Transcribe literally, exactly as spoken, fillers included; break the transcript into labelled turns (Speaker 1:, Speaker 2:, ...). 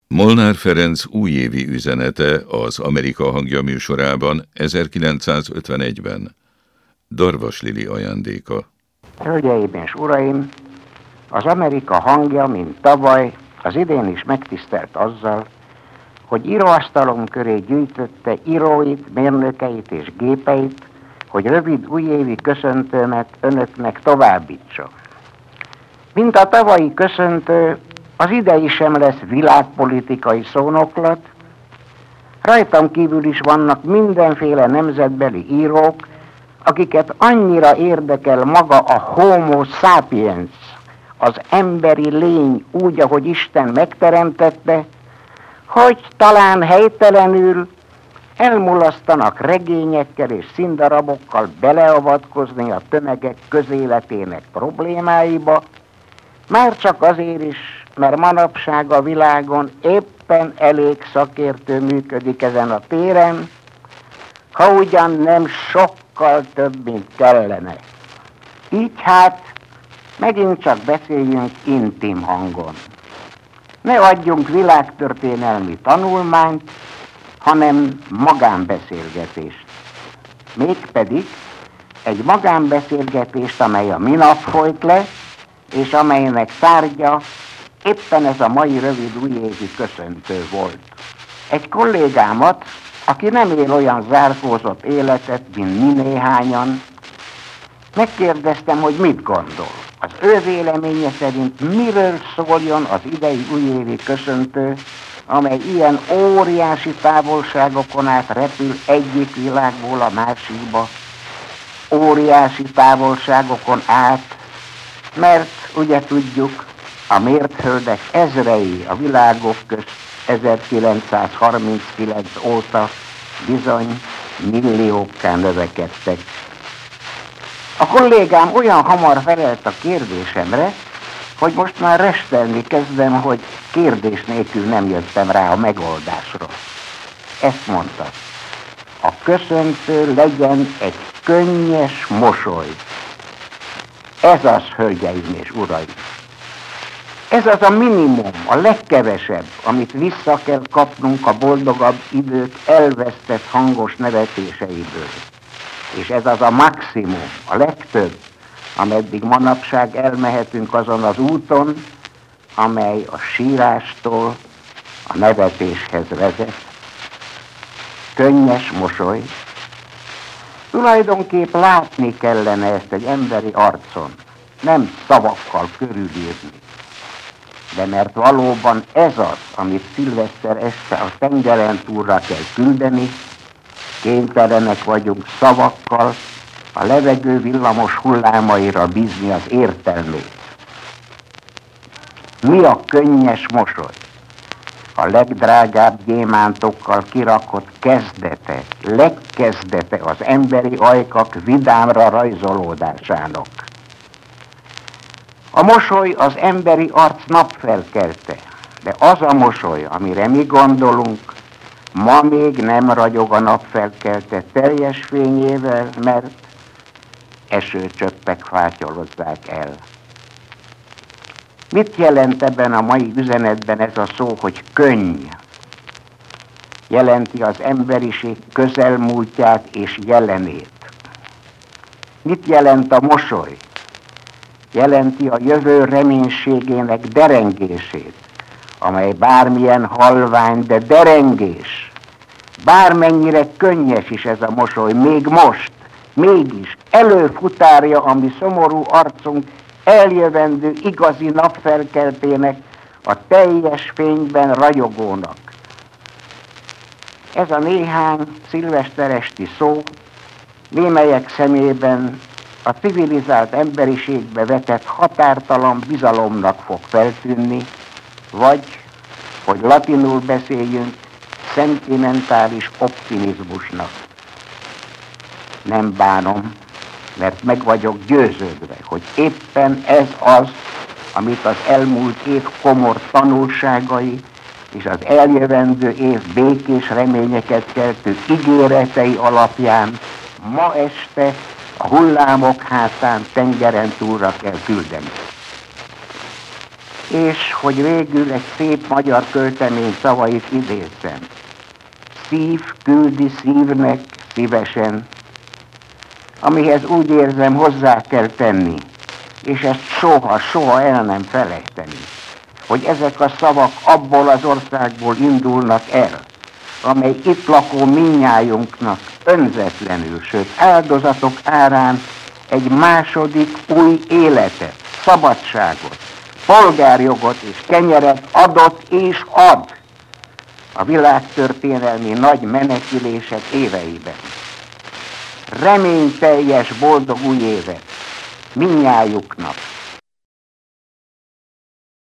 Speaker 1: Molnár Ferenc újévi üzenete az Amerika Hangja műsorában ezerkilencszázötvenegyben. Darvas Lili ajándéka.
Speaker 2: Hölgyeim és uraim, az Amerika Hangja, mint tavaly, az idén is megtisztelt azzal, hogy íróasztalon köré gyűjtötte íróit, mérnökeit és gépeit, hogy rövid újévi köszöntőmet önöknek továbbítson. Mint a tavalyi köszöntő, az idei sem lesz világpolitikai szónoklat, rajtam kívül is vannak mindenféle nemzetbeli írók, akiket annyira érdekel maga a homo sapiens, az emberi lény úgy, ahogy Isten megteremtette, hogy talán helytelenül elmulasztanak regényekkel és színdarabokkal beleavatkozni a tömegek közéletének problémáiba, már csak azért is, mert manapság a világon éppen elég szakértő működik ezen a téren, ha ugyan nem sokkal több, mint kellene. Így hát megint csak beszéljünk intim hangon. Ne adjunk világtörténelmi tanulmányt, hanem magánbeszélgetést. Mégpedig egy magánbeszélgetést, amely a minap folyt le, és amelynek tárgya éppen ez a mai rövid újévi köszöntő volt. Egy kollégámat, aki nem él olyan zárkózott életet, mint mi néhányan, megkérdeztem, hogy mit gondol. Az ő véleménye szerint miről szóljon az idei újévi köszöntő, amely ilyen óriási távolságokon át repül egyik világból a másikba, óriási távolságokon át, mert ugye tudjuk, a mértföldek ezrei a világok közt ezerkilencszázharminckilenc óta bizony milliókká növekedtek. A kollégám olyan hamar felelt a kérdésemre, hogy most már restelni kezdem, hogy kérdés nélkül nem jöttem rá a megoldásra. Ezt mondta: a köszöntő legyen egy könnyes mosoly. Ez az, hölgyeim és uraim. Ez az a minimum, a legkevesebb, amit vissza kell kapnunk a boldogabb idők elvesztett hangos nevetéseiből. És ez az a maximum, a legtöbb, ameddig manapság elmehetünk azon az úton, amely a sírástól a nevetéshez vezet. Könnyes mosoly. Tulajdonképp látni kellene ezt egy emberi arcon, nem szavakkal körülírni. De mert valóban ez az, amit szilveszter este a tengeren túlra kell küldeni, kénytelenek vagyunk szavakkal a levegő villamos hullámaira bízni az értelmét. Mi a könnyes mosoly? A legdrágább gyémántokkal kirakott kezdete, legkezdete az emberi ajkak vidámra rajzolódásának. A mosoly az emberi arc napfelkelte, de az a mosoly, amire mi gondolunk, ma még nem ragyog a napfelkelte teljes fényével, mert esőcsöppek fátyolozzák el. Mit jelent ebben a mai üzenetben ez a szó, hogy könny? Jelenti az emberiség közelmúltját és jelenét. Mit jelent a mosoly? Jelenti a jövő reménységének derengését, amely bármilyen halvány, de derengés. Bármennyire könnyes is ez a mosoly, még most, mégis előfutárja a mi szomorú arcunk eljövendő igazi napfelkeltének, a teljes fényben ragyogónak. Ez a néhány szilveszteresti szó némelyek szemében a civilizált emberiségbe vetett határtalan bizalomnak fog feltűnni, vagy, hogy latinul beszéljünk, szentimentális optimizmusnak. Nem bánom, mert meg vagyok győződve, hogy éppen ez az, amit az elmúlt év komor tanulságai és az eljövendő év békés reményeket keltő ígéretei alapján ma este a hullámok hátán tengeren túlra kell küldeni. És hogy végül egy szép magyar költemény szavait idézzem. Szív küldi szívnek szívesen, amihez úgy érzem hozzá kell tenni, és ezt soha, soha el nem felejteni, hogy ezek a szavak abból az országból indulnak el, amely itt lakó minnyájunknak önzetlenül, sőt áldozatok árán egy második új életet, szabadságot, polgárjogot és kenyeret adott és ad a világtörténelmi nagy menekülések éveiben. Reményteljes boldog új évet minnyájuknak!